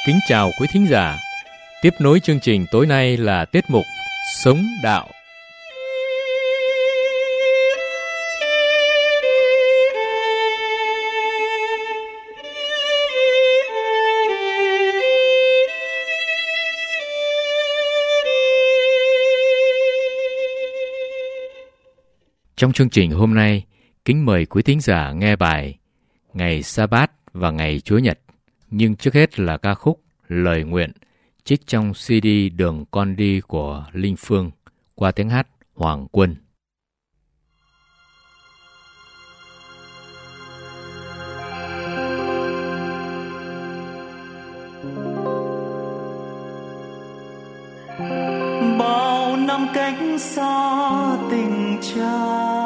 Kính chào quý thính giả. Tiếp nối chương trình tối nay là tiết mục Sống Đạo. Trong chương trình hôm nay, kính mời quý thính giả nghe bài Ngày Sa-bát và Ngày Chúa Nhật. Nhưng trước hết là ca khúc Lời Nguyện, trích trong CD Đường Con Đi của Linh Phương, qua tiếng hát Hoàng Quân. Bao năm cách xa tình cha,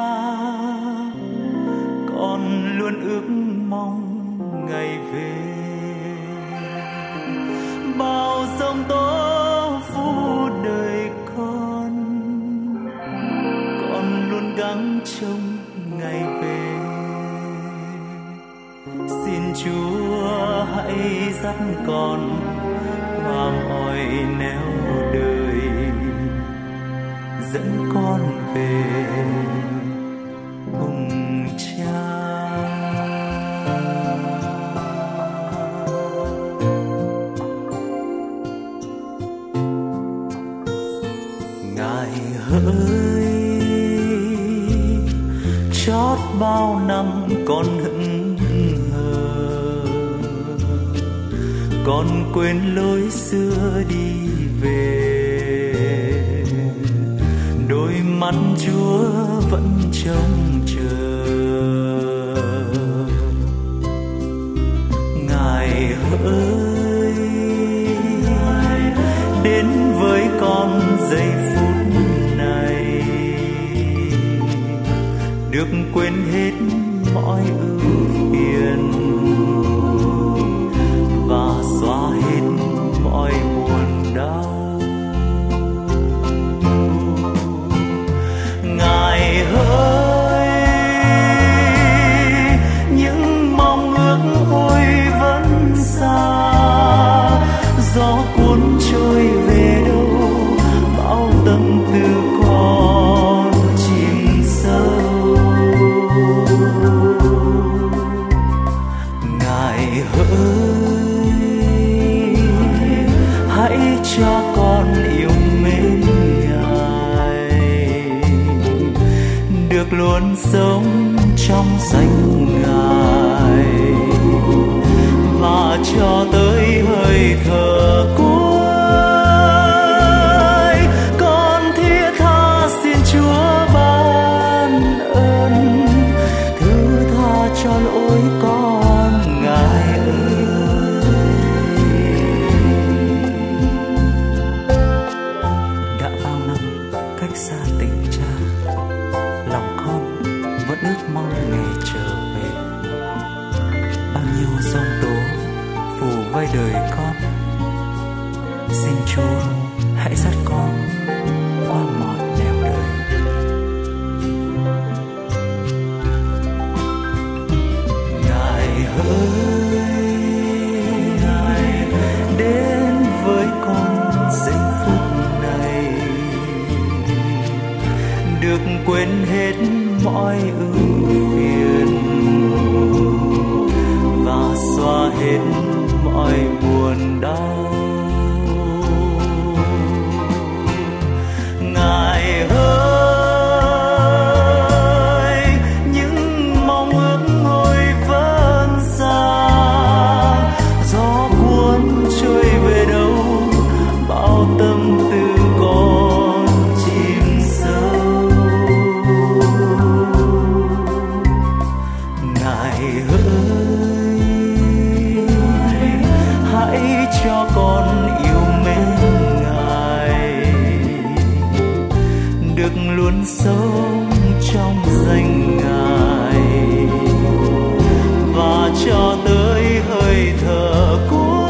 con luôn ước mong ngày về. Bao giông tố phủ đời con luôn gắng trông ngày về. Xin Chúa hãy dắt con qua mọi nẻo đời, dẫn con về cùng cha. Ngài hỡi, chót bao năm con hững hờ, con quên lối xưa đi về. Đôi mắt Chúa vẫn trông chờ. Ngài hỡi, đến với con giây phút này, được quên hết mọi ưu phiền và xóa hết mọi buồn đau. Ngài hỡi, những mong ước ôi vẫn xa, gió cuốn trôi về đâu, bao tâm tư con chìm sâu. Ngài hỡi, hãy cho con yêu mến Ngài, được luôn sống trong danh Ngài, và cho tới hơi thở cuối, con thiết tha xin Chúa ban ơn, thứ tha cho lỗi con. Ngài ơi, đã bao năm cách xa tình cha, lòng con vẫn ước mong ngày trở về. Bao nhiêu giông tố phủ vây đời con, xin Chúa hãy dắt con qua mọi nẻo đời. Ngài hỡi, đến với con giây phút này, được quên hết mọi ưu phiền và xóa hết mọi buồn đau. Ngài ơi, những mong ước ngôi vẫn xa, gió cuốn trôi về đâu, bao tâm tư con chìm sâu. Ngài ơi, hãy cho con yêu mến Ngài, được luôn sống trong danh Ngài, và cho tới hơi thở cuối,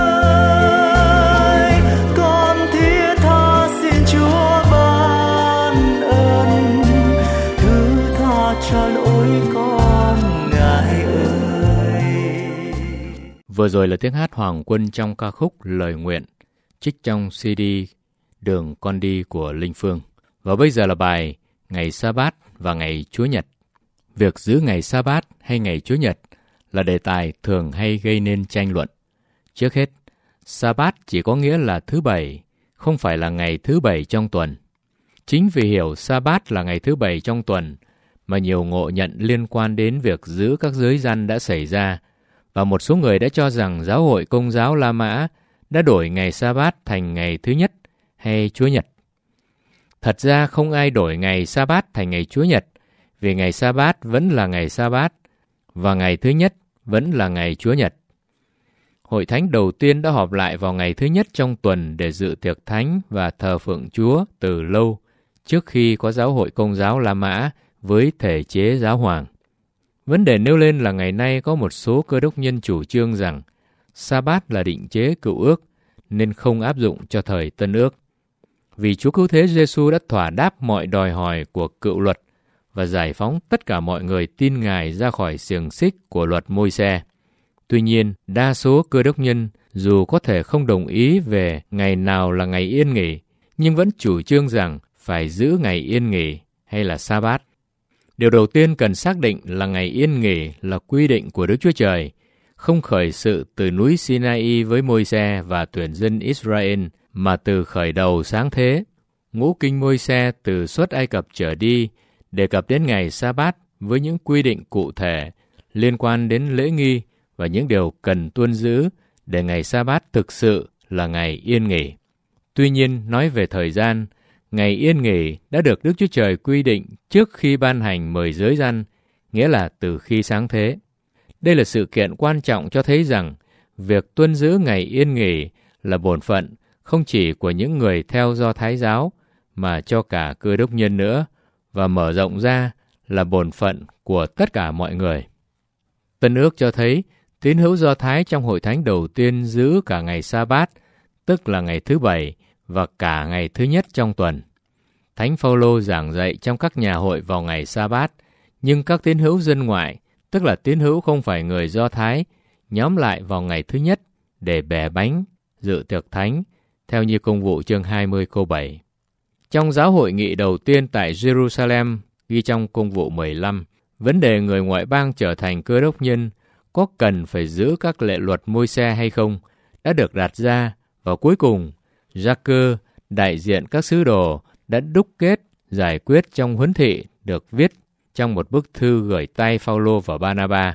con thiết tha xin Chúa ban ơn, thứ tha cho lỗi con. Ngài ơi, Vừa rồi là tiếng hát Hoàng Quân trong ca khúc Lời Nguyện, trích trong CD Đường Con Đi của Linh Phương. Và bây giờ là bài Ngày Sa-bát và Ngày Chúa Nhật. Việc giữ ngày Sa-bát hay ngày Chúa Nhật là đề tài thường hay gây nên tranh luận. Trước hết, Sa-bát chỉ có nghĩa là thứ Bảy, không phải là ngày thứ Bảy trong tuần. Chính vì hiểu Sa-bát là ngày thứ Bảy trong tuần mà nhiều ngộ nhận liên quan đến việc giữ các giới răn đã xảy ra, và một số người đã cho rằng giáo hội Công giáo La Mã đã đổi ngày Sa-bát thành ngày thứ Nhất hay Chúa Nhật. Thật ra không ai đổi ngày Sa-bát thành ngày Chúa Nhật, vì ngày Sa-bát vẫn là ngày Sa-bát và ngày thứ Nhất vẫn là ngày Chúa Nhật. Hội thánh đầu tiên đã họp lại vào ngày thứ Nhất trong tuần để dự tiệc thánh và thờ phượng Chúa từ lâu, trước khi có giáo hội Công giáo La Mã với thể chế giáo hoàng. Vấn đề nêu lên là ngày nay có một số cơ đốc nhân chủ trương rằng Sa-bát là định chế cựu ước nên không áp dụng cho thời Tân ước. Vì Chúa Cứu Thế Giêsu đã thỏa đáp mọi đòi hỏi của cựu luật và giải phóng tất cả mọi người tin Ngài ra khỏi xiềng xích của luật Môi-se. Tuy nhiên, đa số cơ đốc nhân dù có thể không đồng ý về ngày nào là ngày yên nghỉ, nhưng vẫn chủ trương rằng phải giữ ngày yên nghỉ hay là Sa-bát. Điều đầu tiên cần xác định là ngày yên nghỉ là quy định của Đức Chúa Trời, không khởi sự từ núi Sinai với Môi-se và tuyển dân Israel, mà từ khởi đầu sáng thế. Ngũ kinh Môi-se từ Xuất Ai Cập trở đi đề cập đến ngày Sa-bát với những quy định cụ thể liên quan đến lễ nghi và những điều cần tuân giữ để ngày Sa-bát thực sự là ngày yên nghỉ. Tuy nhiên, nói về thời gian, ngày yên nghỉ đã được Đức Chúa Trời quy định trước khi ban hành 10 giới răn, nghĩa là từ khi sáng thế. Đây là sự kiện quan trọng cho thấy rằng việc tuân giữ ngày yên nghỉ là bổn phận không chỉ của những người theo Do Thái giáo mà cho cả cơ đốc nhân nữa, và mở rộng ra là bổn phận của tất cả mọi người. Tân ước cho thấy tín hữu Do Thái trong hội thánh đầu tiên giữ cả ngày Sa-bát, tức là ngày thứ Bảy và cả ngày thứ Nhất trong tuần. Thánh Phao-lô giảng dạy trong các nhà hội vào ngày Sa-bát, nhưng các tín hữu dân ngoại, tức là tín hữu không phải người Do Thái, nhóm lại vào ngày thứ Nhất để bẻ bánh, dự tiệc thánh, theo như Công vụ chương 20 câu 7. Trong giáo hội nghị đầu tiên tại Jerusalem, ghi trong Công vụ 15, vấn đề người ngoại bang trở thành cơ đốc nhân có cần phải giữ các lệ luật Môi-se hay không đã được đặt ra, và cuối cùng, Gia-cơ, đại diện các sứ đồ, đã đúc kết giải quyết trong huấn thị được viết trong một bức thư gửi tay Phao-lô và Ba-na-ba.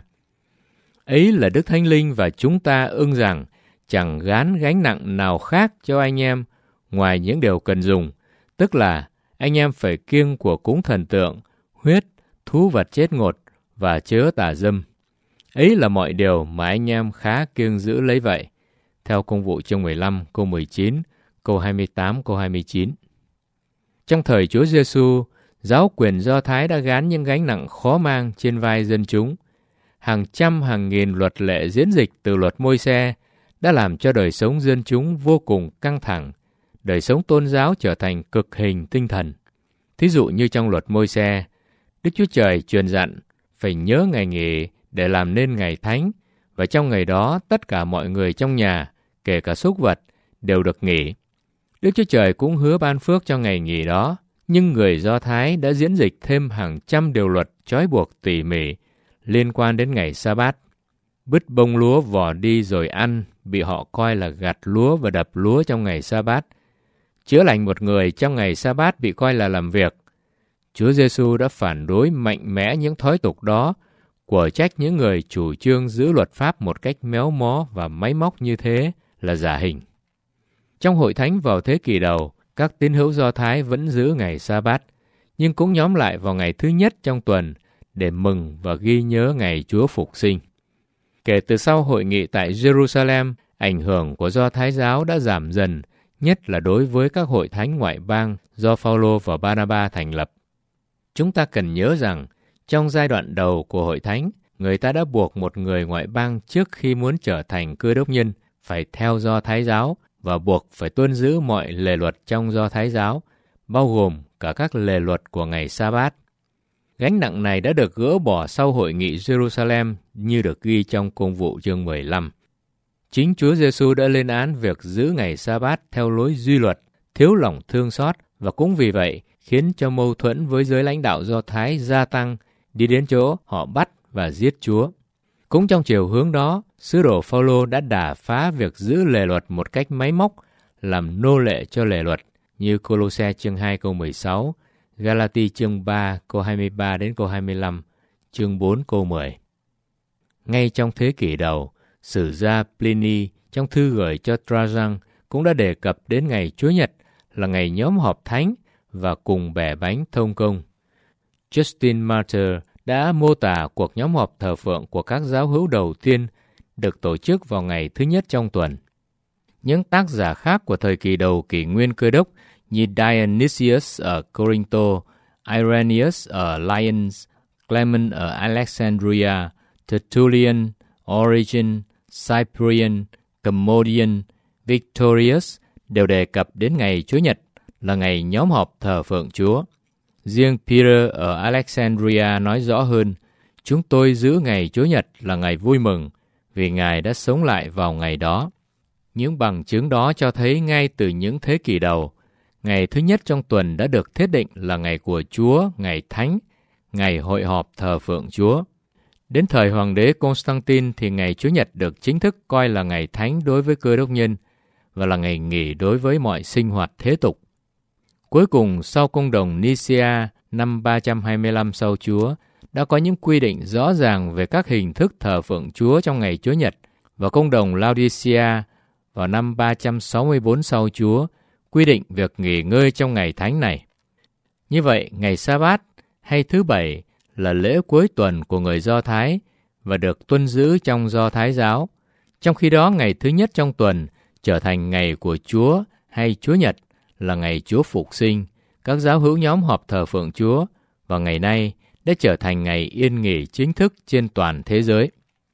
Ấy là Đức Thánh Linh và chúng ta ưng rằng chẳng gán gánh nặng nào khác cho anh em ngoài những điều cần dùng, tức là anh em phải kiêng của cúng thần tượng, huyết, thú vật chết ngột và chớ tà dâm. Ấy là mọi điều mà anh em khá kiêng giữ lấy vậy. Theo Công vụ chương 15 câu 19, câu 28, câu 29. Trong thời Chúa Giêsu, giáo quyền Do Thái đã gán những gánh nặng khó mang trên vai dân chúng. Hàng trăm hàng nghìn luật lệ diễn dịch từ luật Môi-se đã làm cho đời sống dân chúng vô cùng căng thẳng, đời sống tôn giáo trở thành cực hình tinh thần. Thí dụ như trong luật Môi-se, Đức Chúa Trời truyền dặn phải nhớ ngày nghỉ để làm nên ngày thánh, và trong ngày đó tất cả mọi người trong nhà, kể cả súc vật, đều được nghỉ. Đức Chúa Trời cũng hứa ban phước cho ngày nghỉ đó, nhưng người Do Thái đã diễn dịch thêm hàng trăm điều luật trói buộc tỉ mỉ liên quan đến ngày Sa-bát. Bứt bông lúa vỏ đi rồi ăn bị họ coi là gặt lúa và đập lúa trong ngày Sa-bát. Chữa lành một người trong ngày Sa-bát bị coi là làm việc. Chúa Giêsu đã phản đối mạnh mẽ những thói tục đó, của trách những người chủ trương giữ luật pháp một cách méo mó và máy móc như thế là giả hình. Trong hội thánh vào thế kỷ đầu, các tín hữu Do Thái vẫn giữ ngày Sa-bát, nhưng cũng nhóm lại vào ngày thứ Nhất trong tuần để mừng và ghi nhớ ngày Chúa phục sinh. Kể từ sau hội nghị tại Jerusalem, ảnh hưởng của Do Thái giáo đã giảm dần, nhất là đối với các hội thánh ngoại bang do Phao-lô và Ba-na-ba thành lập. Chúng ta cần nhớ rằng, trong giai đoạn đầu của hội thánh, người ta đã buộc một người ngoại bang trước khi muốn trở thành cơ đốc nhân phải theo Do Thái giáo và buộc phải tuân giữ mọi lề luật trong Do Thái giáo, bao gồm cả các lề luật của ngày Sa-bát. Gánh nặng này đã được gỡ bỏ sau hội nghị Jerusalem như được ghi trong Công vụ chương 15. Chính Chúa Giêsu đã lên án việc giữ ngày Sa-bát theo lối duy luật, thiếu lòng thương xót và cũng vì vậy khiến cho mâu thuẫn với giới lãnh đạo Do Thái gia tăng, đi đến chỗ họ bắt và giết Chúa. Cũng trong chiều hướng đó, sứ đồ Phao-lô đã đả phá việc giữ lề luật một cách máy móc, làm nô lệ cho lề luật, như Cô-lô-se chương 2 câu 16, Ga-la-ti chương 3 câu 23 đến câu 25, chương 4 câu 10. Ngay trong thế kỷ đầu, sử gia Pliny trong thư gửi cho Trajan cũng đã đề cập đến ngày Chúa Nhật là ngày nhóm họp thánh và cùng bẻ bánh thông công. Justin Martyr đã mô tả cuộc nhóm họp thờ phượng của các giáo hữu đầu tiên được tổ chức vào ngày thứ nhất trong tuần. Những tác giả khác của thời kỳ đầu kỷ nguyên Cơ đốc như Dionysius ở Corinto, Irenaeus ở Lyons, Clement ở Alexandria, Tertullian, Origen, Cyprian, Commodian, Victorius đều đề cập đến ngày Chúa Nhật là ngày nhóm họp thờ phượng Chúa. Riêng Peter ở Alexandria nói rõ hơn, chúng tôi giữ ngày Chúa Nhật là ngày vui mừng vì Ngài đã sống lại vào ngày đó. Những bằng chứng đó cho thấy ngay từ những thế kỷ đầu, ngày thứ nhất trong tuần đã được thiết định là ngày của Chúa, ngày Thánh, ngày hội họp thờ phượng Chúa. Đến thời Hoàng đế Constantine thì ngày Chúa Nhật được chính thức coi là ngày Thánh đối với Cơ đốc nhân và là ngày nghỉ đối với mọi sinh hoạt thế tục. Cuối cùng, sau công đồng Nicaea năm 325 sau Chúa, đã có những quy định rõ ràng về các hình thức thờ phượng Chúa trong ngày Chúa Nhật, và công đồng Laodicea vào năm 364 sau Chúa quy định việc nghỉ ngơi trong ngày thánh này. Như vậy, ngày Sa-bát hay thứ Bảy là lễ cuối tuần của người Do Thái và được tuân giữ trong Do Thái giáo. Trong khi đó, ngày thứ nhất trong tuần trở thành ngày của Chúa hay Chúa Nhật là ngày Chúa Phục sinh. Các giáo hữu nhóm họp thờ phượng Chúa và ngày nay đã trở thành ngày yên nghỉ chính thức trên toàn thế giới.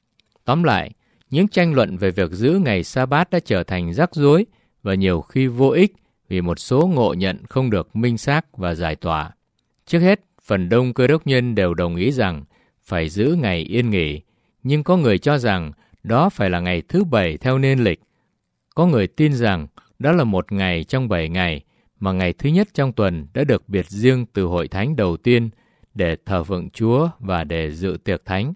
Tóm lại, những tranh luận về việc giữ ngày Sa-bát đã trở thành rắc rối và nhiều khi vô ích vì một số ngộ nhận không được minh xác và giải tỏa. Trước hết, phần đông Cơ đốc nhân đều đồng ý rằng phải giữ ngày yên nghỉ, nhưng có người cho rằng đó phải là ngày thứ Bảy theo niên lịch. Có người tin rằng đó là một ngày trong 7 ngày mà ngày thứ nhất trong tuần đã được biệt riêng từ hội thánh đầu tiên để thờ phượng Chúa và để dự tiệc thánh.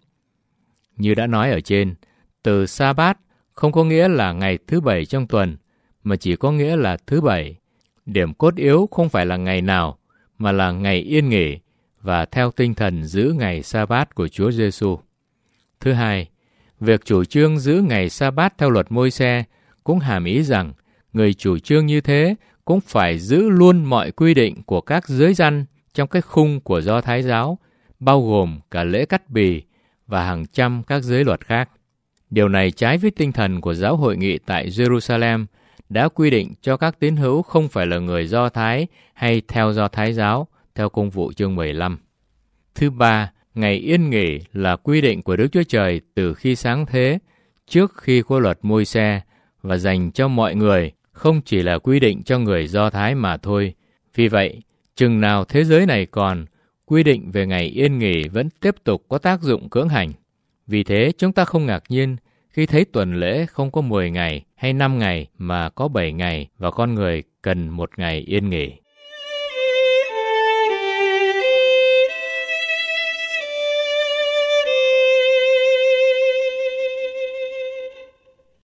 Như đã nói ở trên, từ Sa-bát không có nghĩa là ngày thứ Bảy trong tuần, mà chỉ có nghĩa là thứ Bảy. Điểm cốt yếu không phải là ngày nào, mà là ngày yên nghỉ và theo tinh thần giữ ngày Sa-bát của Chúa Giêsu. Thứ hai, việc chủ trương giữ ngày Sa-bát theo luật Môi-se cũng hàm ý rằng người chủ trương như thế cũng phải giữ luôn mọi quy định của các giới răn trong cái khung của Do Thái giáo, bao gồm cả lễ cắt bì và hàng trăm các giới luật khác. Điều này trái với tinh thần của giáo hội nghị tại Jerusalem đã quy định cho các tín hữu không phải là người Do Thái hay theo Do Thái giáo, theo Công vụ chương 15. Thứ ba, ngày yên nghỉ là quy định của Đức Chúa Trời từ khi sáng thế, trước khi có luật Môi-se, và dành cho mọi người, không chỉ là quy định cho người Do Thái mà thôi. Vì vậy, chừng nào thế giới này còn, quy định về ngày yên nghỉ vẫn tiếp tục có tác dụng cưỡng hành. Vì thế, chúng ta không ngạc nhiên khi thấy tuần lễ không có 10 ngày hay 5 ngày mà có 7 ngày và con người cần một ngày yên nghỉ.